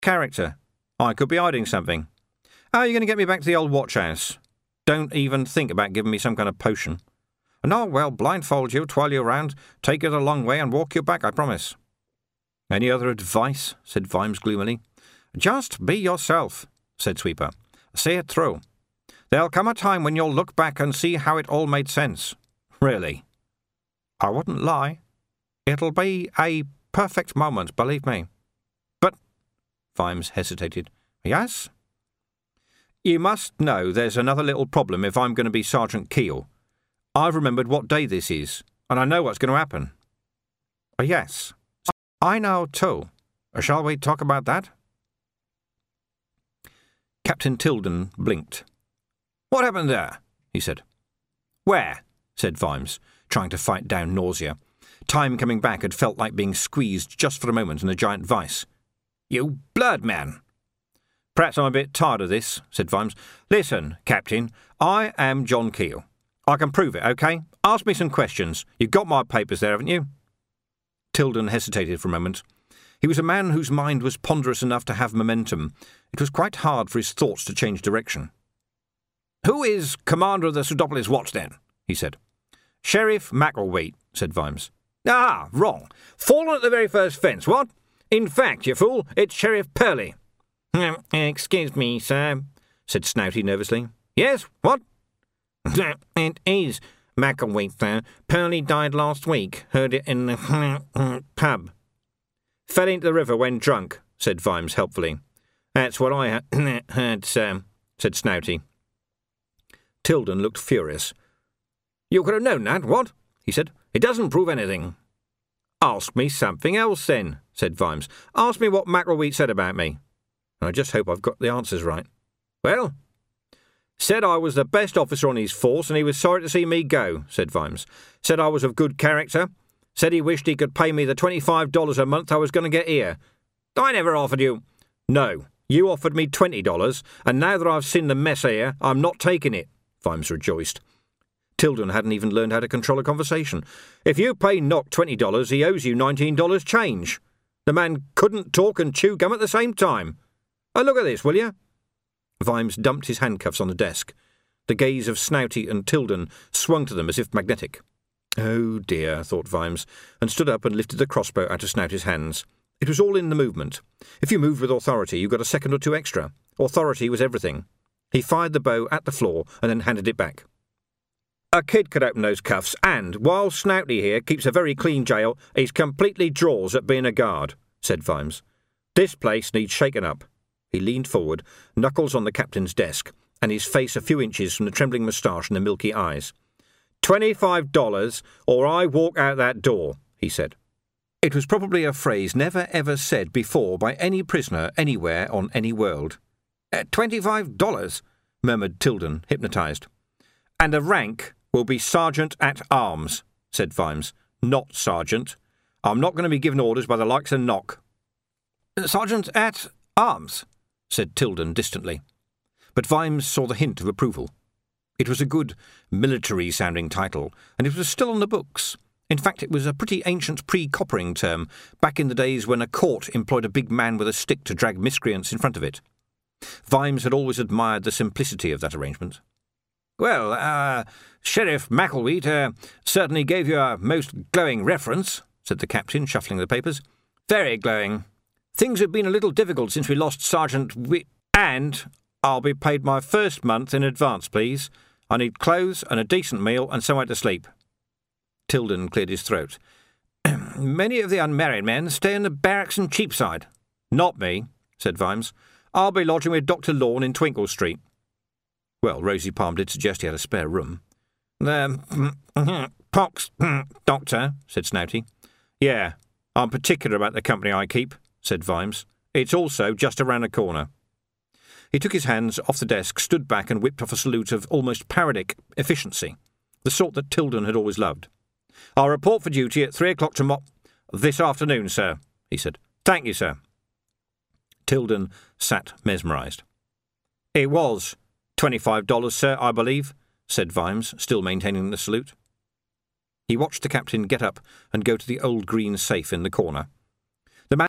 character. I could be hiding something. How are you going to get me back to the old watch house? Don't even think about giving me some kind of potion. And I'll, well, blindfold you, twirl you around, take you the long way and walk you back, I promise. Any other advice? Said Vimes gloomily. Just be yourself, said Sweeper. See it through. There'll come a time when you'll look back and see how it all made sense. Really. I wouldn't lie. It'll be a perfect moment, believe me. But, Vimes hesitated. Yes? You must know there's another little problem if I'm going to be Sergeant Keel. I've remembered what day this is, and I know what's going to happen. Yes. I know too. Shall we talk about that? Captain Tilden blinked. What happened there? He said. Where? Said Vimes, trying to fight down nausea. Time coming back had felt like being squeezed just for a moment in a giant vice. You blurred man. Perhaps I'm a bit tired of this, said Vimes. Listen, Captain, I am John Keel. I can prove it, OK? Ask me some questions. You've got my papers there, haven't you? Tilden hesitated for a moment. He was a man whose mind was ponderous enough to have momentum. It was quite hard for his thoughts to change direction. Who is commander of the Pseudopolis Watch, then? He said. Sheriff Macklewheat, said Vimes. Ah, wrong. Fallen at the very first fence, what? In fact, you fool, it's Sheriff Purley. Excuse me, sir, said Snouty nervously. Yes, what? It is Macklewheat, sir. Purley died last week. Heard it in the pub. Fell into the river when drunk, said Vimes helpfully. That's what I heard, sir, said Snouty. Tilden looked furious. You could have known that, what? He said. It doesn't prove anything. Ask me something else, then, said Vimes. Ask me what Macklewheat said about me. I just hope I've got the answers right. Well? Said I was the best officer on his force and he was sorry to see me go, said Vimes. Said I was of good character. Said he wished he could pay me the $25 a month I was going to get here. I never offered you. No, you offered me $20, and now that I've seen the mess here, I'm not taking it, Vimes rejoiced. Tilden hadn't even learned how to control a conversation. If you pay Nock $20, he owes you $19 change. The man couldn't talk and chew gum at the same time. Oh, look at this, will you? Vimes dumped his handcuffs on the desk. The gaze of Snouty and Tilden swung to them as if magnetic. Oh dear, thought Vimes, and stood up and lifted the crossbow out of Snouty's hands. It was all in the movement. If you moved with authority, you got a second or two extra. Authority was everything. He fired the bow at the floor and then handed it back. A kid could open those cuffs, and, while Snouty here keeps a very clean jail, he's completely draws at being a guard, said Vimes. This place needs shaken up. He leaned forward, knuckles on the captain's desk, and his face a few inches from the trembling moustache and the milky eyes. $25, or I walk out that door, he said. It was probably a phrase never ever said before by any prisoner anywhere on any world. $25, murmured Tilden, hypnotised. And the rank will be Sergeant at Arms, said Vimes. Not Sergeant. I'm not going to be given orders by the likes of Nock. Sergeant at Arms, said Tilden distantly. But Vimes saw the hint of approval. It was a good, military-sounding title, and it was still on the books. In fact, it was a pretty ancient pre-coppering term, back in the days when a court employed a big man with a stick to drag miscreants in front of it. Vimes had always admired the simplicity of that arrangement. Well, Sheriff Macklewheat certainly gave you a most glowing reference, said the captain, shuffling the papers. Very glowing. Things have been a little difficult since we lost Sergeant And I'll be paid my first month in advance, please. I need clothes and a decent meal and somewhere to sleep. Tilden cleared his throat. Many of the unmarried men stay in the barracks in Cheapside. Not me, said Vimes. I'll be lodging with Dr. Lorne in Twinkle Street. Well, Rosy Palm did suggest he had a spare room. Pox, Doctor, said Snouty. Yeah, I'm particular about the company I keep, said Vimes. It's also just around the corner. He took his hands off the desk, stood back and whipped off a salute of almost parodic efficiency, the sort that Tilden had always loved. I'll report for duty at 3 o'clock this afternoon, sir, he said. Thank you, sir. Tilden sat mesmerised. It was $25, sir, I believe, said Vimes, still maintaining the salute. He watched the captain get up and go to the old green safe in the corner.